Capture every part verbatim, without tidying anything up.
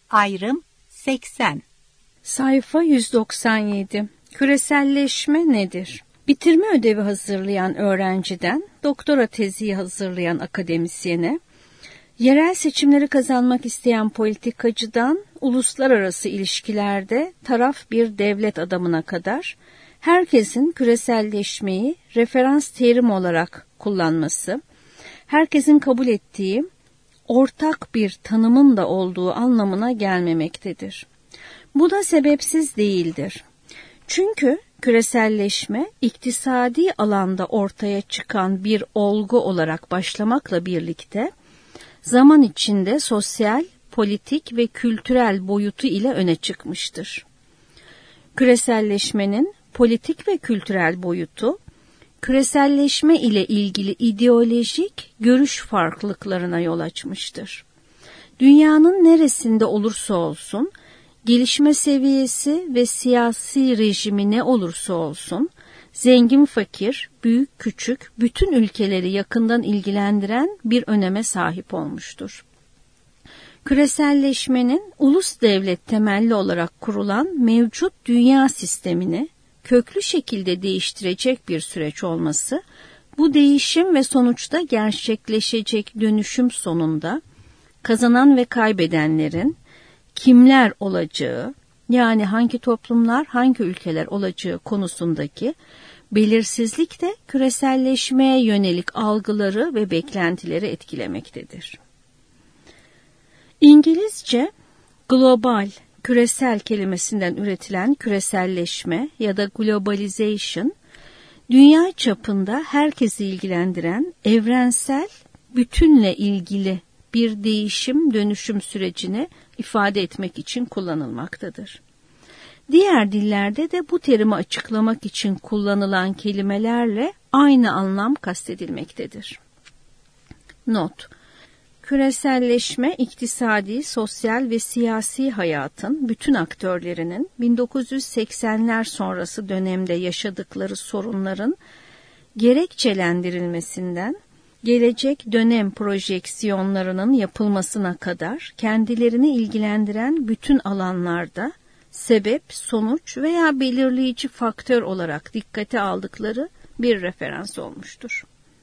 Ayrım seksen. Sayfa yüz doksan yedi. Küreselleşme nedir? Bitirme ödevi hazırlayan öğrenciden doktora tezi hazırlayan akademisyene, yerel seçimleri kazanmak isteyen politikacıdan uluslararası ilişkilerde taraf bir devlet adamına kadar herkesin küreselleşmeyi referans terim olarak kullanması, herkesin kabul ettiği ortak bir tanımın da olduğu anlamına gelmemektedir. Bu da sebepsiz değildir. Çünkü küreselleşme iktisadi alanda ortaya çıkan bir olgu olarak başlamakla birlikte zaman içinde sosyal, politik ve kültürel boyutu ile öne çıkmıştır. Küreselleşmenin politik ve kültürel boyutu, küreselleşme ile ilgili ideolojik görüş farklılıklarına yol açmıştır. Dünyanın neresinde olursa olsun, gelişme seviyesi ve siyasi rejimi ne olursa olsun, zengin fakir, büyük küçük, bütün ülkeleri yakından ilgilendiren bir öneme sahip olmuştur. Küreselleşmenin ulus devlet temelli olarak kurulan mevcut dünya sistemini köklü şekilde değiştirecek bir süreç olması, bu değişim ve sonuçta gerçekleşecek dönüşüm sonunda kazanan ve kaybedenlerin kimler olacağı, yani hangi toplumlar, hangi ülkeler olacağı konusundaki belirsizlik de küreselleşmeye yönelik algıları ve beklentileri etkilemektedir. İngilizce global, küresel kelimesinden üretilen küreselleşme ya da globalization, dünya çapında herkesi ilgilendiren evrensel, bütünle ilgili bir değişim dönüşüm sürecini ifade etmek için kullanılmaktadır. Diğer dillerde de bu terimi açıklamak için kullanılan kelimelerle aynı anlam kastedilmektedir. Not: Küreselleşme, iktisadi, sosyal ve siyasi hayatın bütün aktörlerinin bin dokuz yüz seksenler sonrası dönemde yaşadıkları sorunların gerekçelendirilmesinden gelecek dönem projeksiyonlarının yapılmasına kadar kendilerini ilgilendiren bütün alanlarda sebep, sonuç veya belirleyici faktör olarak dikkate aldıkları bir referans olmuştur.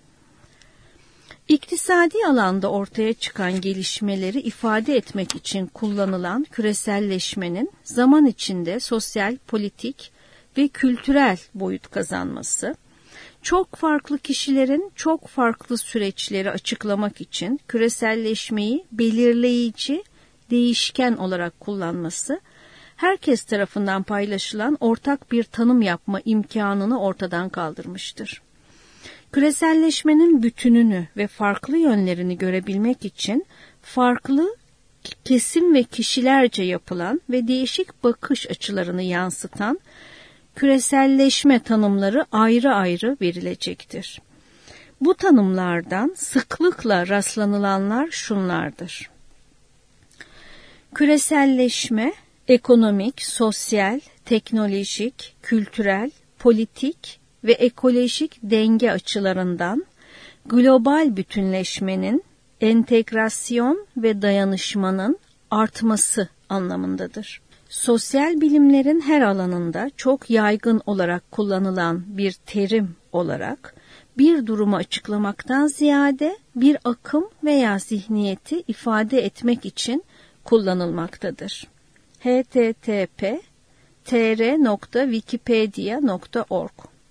İktisadi alanda ortaya çıkan gelişmeleri ifade etmek için kullanılan küreselleşmenin zaman içinde sosyal, politik ve kültürel boyut kazanması, çok farklı kişilerin çok farklı süreçleri açıklamak için küreselleşmeyi belirleyici, değişken olarak kullanması, herkes tarafından paylaşılan ortak bir tanım yapma imkanını ortadan kaldırmıştır. Küreselleşmenin bütününü ve farklı yönlerini görebilmek için farklı kesim ve kişilerce yapılan ve değişik bakış açılarını yansıtan küreselleşme tanımları ayrı ayrı verilecektir. Bu tanımlardan sıklıkla rastlanılanlar şunlardır. Küreselleşme, ekonomik, sosyal, teknolojik, kültürel, politik ve ekolojik denge açılarından global bütünleşmenin, entegrasyon ve dayanışmanın artması anlamındadır. Sosyal bilimlerin her alanında çok yaygın olarak kullanılan bir terim olarak bir durumu açıklamaktan ziyade bir akım veya zihniyeti ifade etmek için kullanılmaktadır. h t t p t r nokta wikipedia nokta org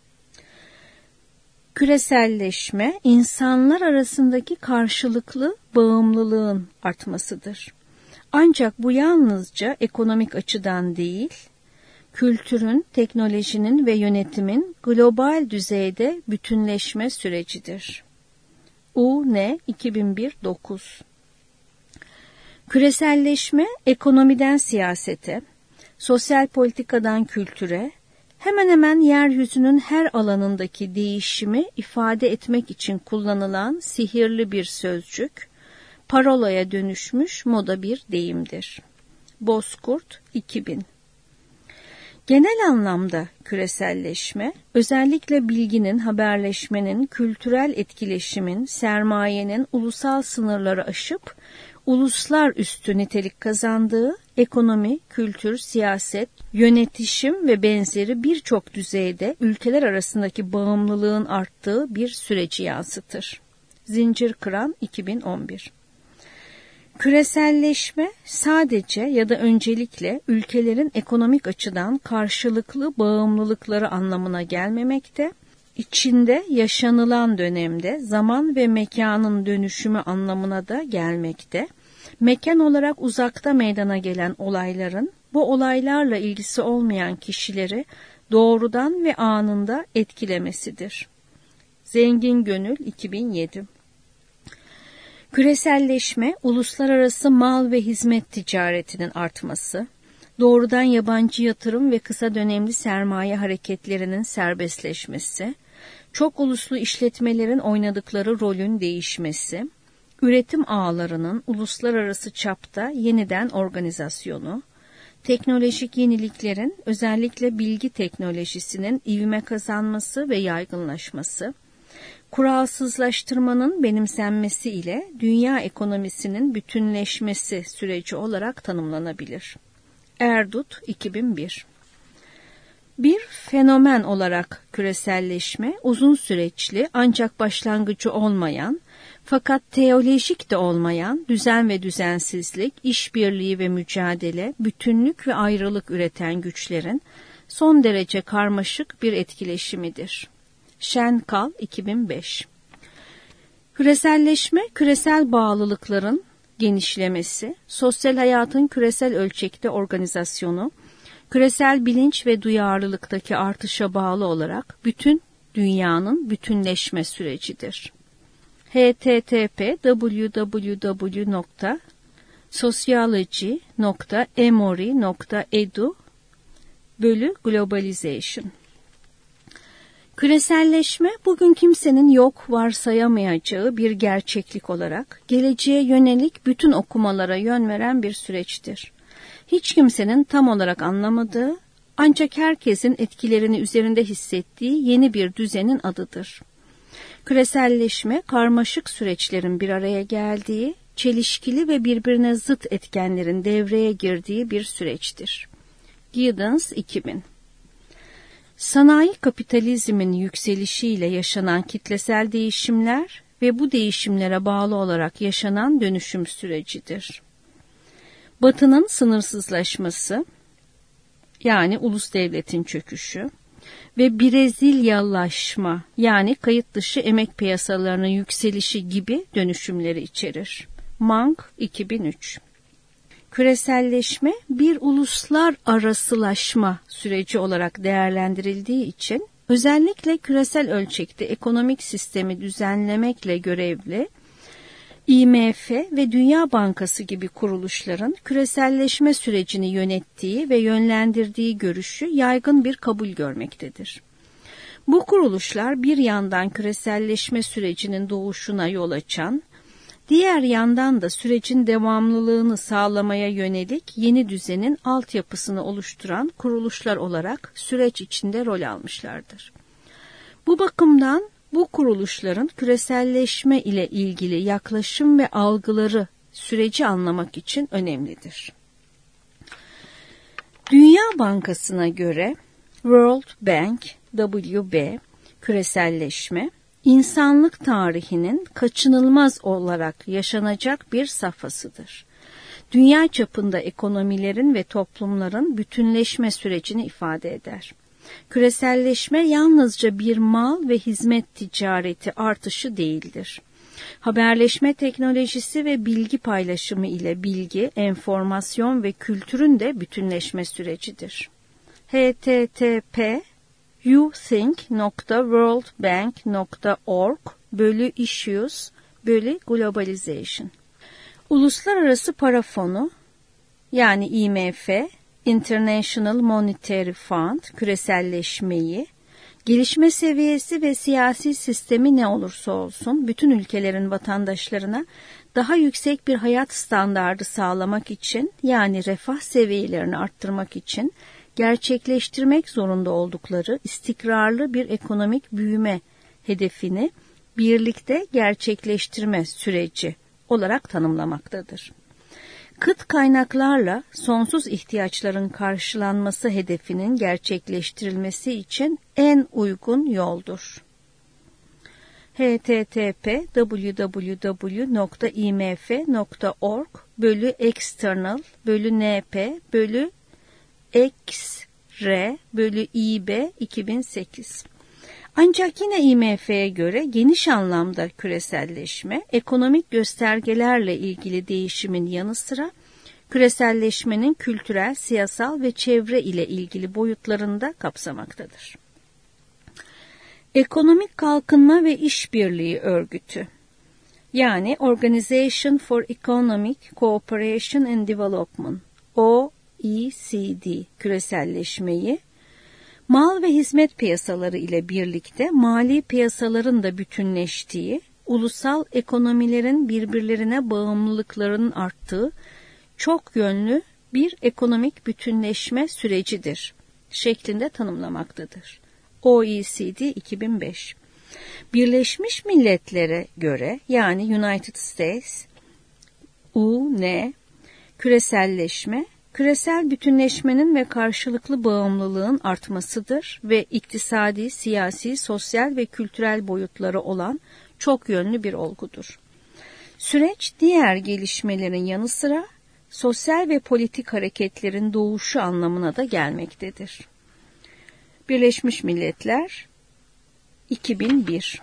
Küreselleşme, insanlar arasındaki karşılıklı bağımlılığın artmasıdır. Ancak bu yalnızca ekonomik açıdan değil, kültürün, teknolojinin ve yönetimin global düzeyde bütünleşme sürecidir. U N iki bin bir dokuz Küreselleşme, ekonomiden siyasete, sosyal politikadan kültüre, hemen hemen yeryüzünün her alanındaki değişimi ifade etmek için kullanılan sihirli bir sözcük, parolaya dönüşmüş moda bir deyimdir. Bozkurt iki bin Genel anlamda küreselleşme, özellikle bilginin, haberleşmenin, kültürel etkileşimin, sermayenin ulusal sınırları aşıp uluslar üstü nitelik kazandığı, ekonomi, kültür, siyaset, yönetişim ve benzeri birçok düzeyde ülkeler arasındaki bağımlılığın arttığı bir süreci yansıtır. Zincir Kıran iki bin on bir. Küreselleşme sadece ya da öncelikle ülkelerin ekonomik açıdan karşılıklı bağımlılıkları anlamına gelmemekte, içinde yaşanılan dönemde zaman ve mekanın dönüşümü anlamına da gelmekte, mekan olarak uzakta meydana gelen olayların bu olaylarla ilgisi olmayan kişileri doğrudan ve anında etkilemesidir. Zengin Gönül iki bin yedi. Küreselleşme, uluslararası mal ve hizmet ticaretinin artması, doğrudan yabancı yatırım ve kısa dönemli sermaye hareketlerinin serbestleşmesi, çok uluslu işletmelerin oynadıkları rolün değişmesi, üretim ağlarının uluslararası çapta yeniden organizasyonu, teknolojik yeniliklerin özellikle bilgi teknolojisinin ivme kazanması ve yaygınlaşması, kuralsızlaştırmanın benimsenmesi ile dünya ekonomisinin bütünleşmesi süreci olarak tanımlanabilir. Erdut iki bin bir. Bir fenomen olarak küreselleşme uzun süreçli ancak başlangıcı olmayan fakat teolojik de olmayan düzen ve düzensizlik, işbirliği ve mücadele, bütünlük ve ayrılık üreten güçlerin son derece karmaşık bir etkileşimidir. Şenkal iki bin beş. Küreselleşme, küresel bağlılıkların genişlemesi, sosyal hayatın küresel ölçekte organizasyonu, küresel bilinç ve duyarlılıktaki artışa bağlı olarak bütün dünyanın bütünleşme sürecidir. h t t p w w w nokta sociology nokta emory nokta e d u bölü globalization. Küreselleşme bugün kimsenin yok varsayamayacağı bir gerçeklik olarak geleceğe yönelik bütün okumalara yön veren bir süreçtir. Hiç kimsenin tam olarak anlamadığı ancak herkesin etkilerini üzerinde hissettiği yeni bir düzenin adıdır. Küreselleşme karmaşık süreçlerin bir araya geldiği, çelişkili ve birbirine zıt etkenlerin devreye girdiği bir süreçtir. Giddens iki bin. Sanayi kapitalizmin yükselişiyle yaşanan kitlesel değişimler ve bu değişimlere bağlı olarak yaşanan dönüşüm sürecidir. Batı'nın sınırsızlaşması, yani ulus devletin çöküşü ve Brezilyalaşma, yani kayıt dışı emek piyasalarının yükselişi gibi dönüşümleri içerir. Mang iki bin üç. Küreselleşme bir uluslararasılaşma süreci olarak değerlendirildiği için özellikle küresel ölçekte ekonomik sistemi düzenlemekle görevli I M F ve Dünya Bankası gibi kuruluşların küreselleşme sürecini yönettiği ve yönlendirdiği görüşü yaygın bir kabul görmektedir. Bu kuruluşlar bir yandan küreselleşme sürecinin doğuşuna yol açan, diğer yandan da sürecin devamlılığını sağlamaya yönelik yeni düzenin altyapısını oluşturan kuruluşlar olarak süreç içinde rol almışlardır. Bu bakımdan bu kuruluşların küreselleşme ile ilgili yaklaşım ve algıları süreci anlamak için önemlidir. Dünya Bankası'na göre World Bank, W B, küreselleşme, İnsanlık tarihinin kaçınılmaz olarak yaşanacak bir safhasıdır. Dünya çapında ekonomilerin ve toplumların bütünleşme sürecini ifade eder. Küreselleşme yalnızca bir mal ve hizmet ticareti artışı değildir. Haberleşme teknolojisi ve bilgi paylaşımı ile bilgi, enformasyon ve kültürün de bütünleşme sürecidir. h t t p youthink nokta world bank nokta org bölü issues bölü globalization. Uluslararası Para Fonu, yani I M F, International Monetary Fund, küreselleşmeyi, gelişme seviyesi ve siyasi sistemi ne olursa olsun bütün ülkelerin vatandaşlarına daha yüksek bir hayat standardı sağlamak için, yani refah seviyelerini arttırmak için gerçekleştirmek zorunda oldukları istikrarlı bir ekonomik büyüme hedefini birlikte gerçekleştirme süreci olarak tanımlamaktadır. Kıt kaynaklarla sonsuz ihtiyaçların karşılanması hedefinin gerçekleştirilmesi için en uygun yoldur. h t t p w w w nokta i m f nokta org bölü external bölü n p bölü x r bölü i b iki bin sekiz. Ancak yine I M F'ye göre geniş anlamda küreselleşme, ekonomik göstergelerle ilgili değişimin yanı sıra küreselleşmenin kültürel, siyasal ve çevre ile ilgili boyutlarını da kapsamaktadır. Ekonomik Kalkınma ve İşbirliği Örgütü, yani Organization for Economic Cooperation and Development, O E C D, küreselleşmeyi, mal ve hizmet piyasaları ile birlikte mali piyasaların da bütünleştiği, ulusal ekonomilerin birbirlerine bağımlılıklarının arttığı çok yönlü bir ekonomik bütünleşme sürecidir şeklinde tanımlamaktadır. O E C D iki bin beş. Birleşmiş Milletler'e göre, yani United States, U N, küreselleşme, küresel bütünleşmenin ve karşılıklı bağımlılığın artmasıdır ve iktisadi, siyasi, sosyal ve kültürel boyutları olan çok yönlü bir olgudur. Süreç diğer gelişmelerin yanı sıra sosyal ve politik hareketlerin doğuşu anlamına da gelmektedir. Birleşmiş Milletler iki bin bir.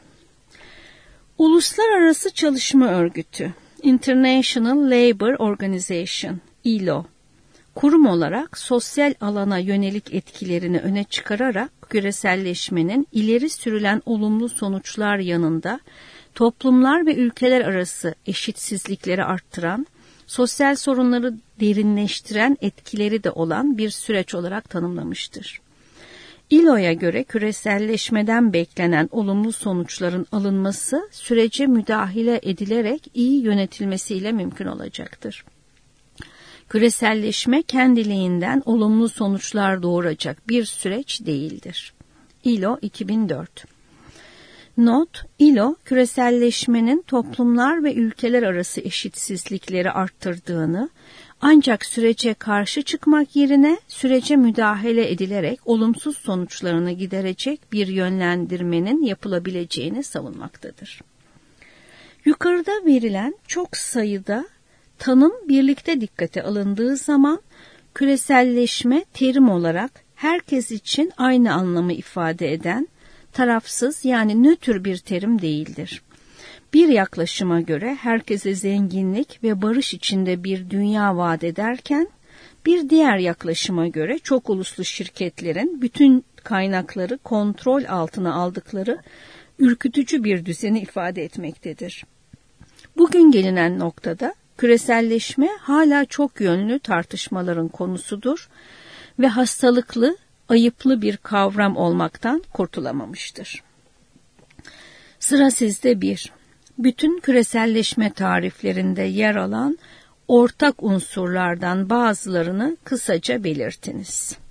Uluslararası Çalışma Örgütü, International Labour Organization, I L O, kurum olarak sosyal alana yönelik etkilerini öne çıkararak küreselleşmenin ileri sürülen olumlu sonuçlar yanında toplumlar ve ülkeler arası eşitsizlikleri arttıran, sosyal sorunları derinleştiren etkileri de olan bir süreç olarak tanımlamıştır. I L O'ya göre küreselleşmeden beklenen olumlu sonuçların alınması sürece müdahale edilerek iyi yönetilmesiyle mümkün olacaktır. Küreselleşme kendiliğinden olumlu sonuçlar doğuracak bir süreç değildir. I L O iki bin dört. Not: I L O, küreselleşmenin toplumlar ve ülkeler arası eşitsizlikleri arttırdığını, ancak sürece karşı çıkmak yerine sürece müdahale edilerek olumsuz sonuçlarını giderecek bir yönlendirmenin yapılabileceğini savunmaktadır. Yukarıda verilen çok sayıda tanım birlikte dikkate alındığı zaman küreselleşme terim olarak herkes için aynı anlamı ifade eden, tarafsız yani nötr bir terim değildir. Bir yaklaşıma göre herkese zenginlik ve barış içinde bir dünya vaat ederken, bir diğer yaklaşıma göre çok uluslu şirketlerin bütün kaynakları kontrol altına aldıkları ürkütücü bir düzeni ifade etmektedir. Bugün gelinen noktada küreselleşme hala çok yönlü tartışmaların konusudur ve hastalıklı, ayıplı bir kavram olmaktan kurtulamamıştır. Sıra sizde bir. Bütün küreselleşme tariflerinde yer alan ortak unsurlardan bazılarını kısaca belirtiniz.